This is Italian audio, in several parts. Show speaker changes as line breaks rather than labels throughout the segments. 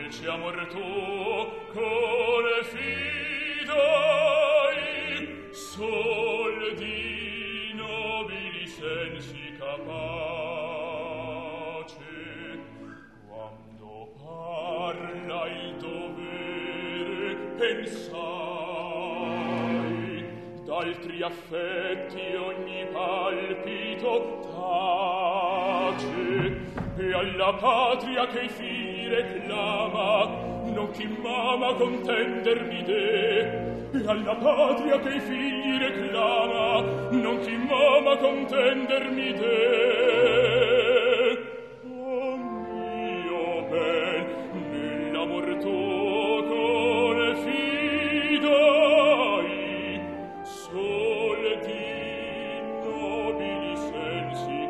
dolce amor tuo, core fidai, sol di nobili sensi capace, quando parla il dovere pensai, d'altri affetti ogni palpito tace, e alla patria che i figli reclama non chi m'ama contendermi de, e alla patria che i figli reclama non chi m'ama contendermi de. Oh mio bel, nell'amor tuo core fidai, sol di nobili sensi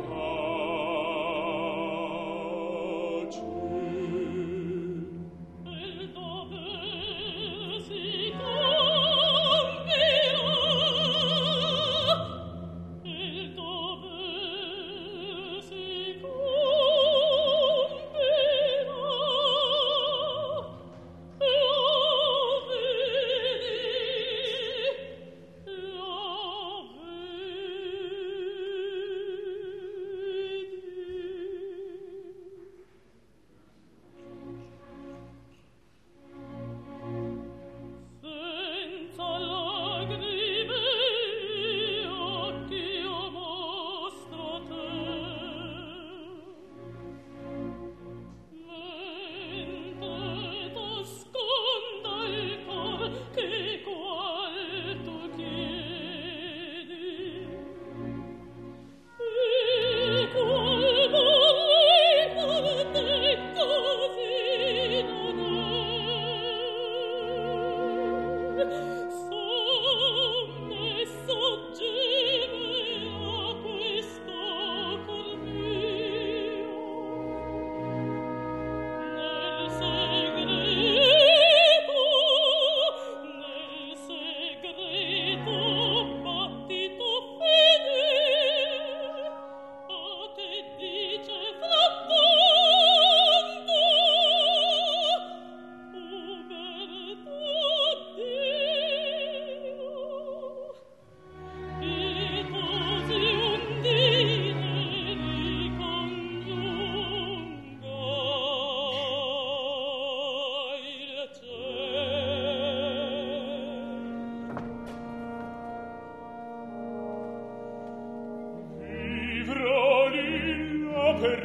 per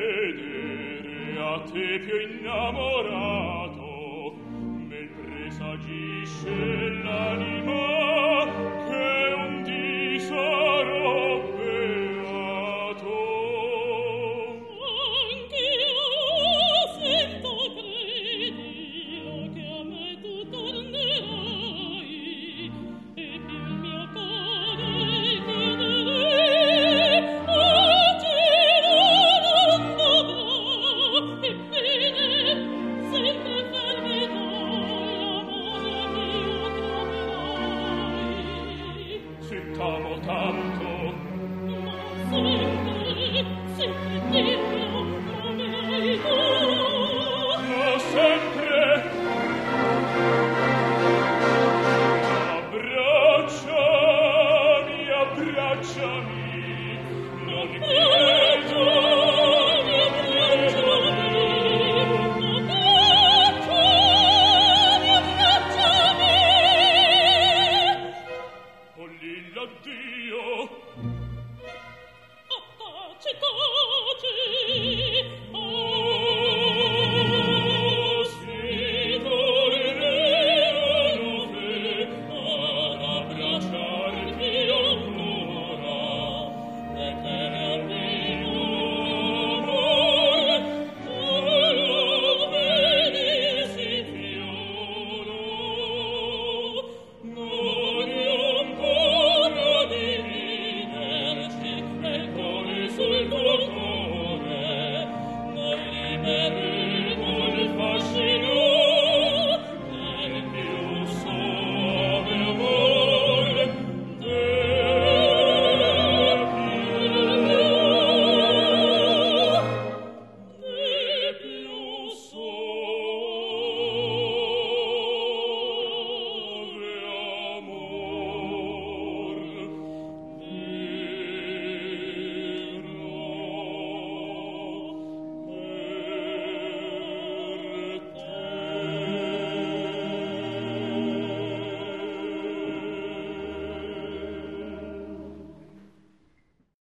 riedere a te più innamorato, men presagisce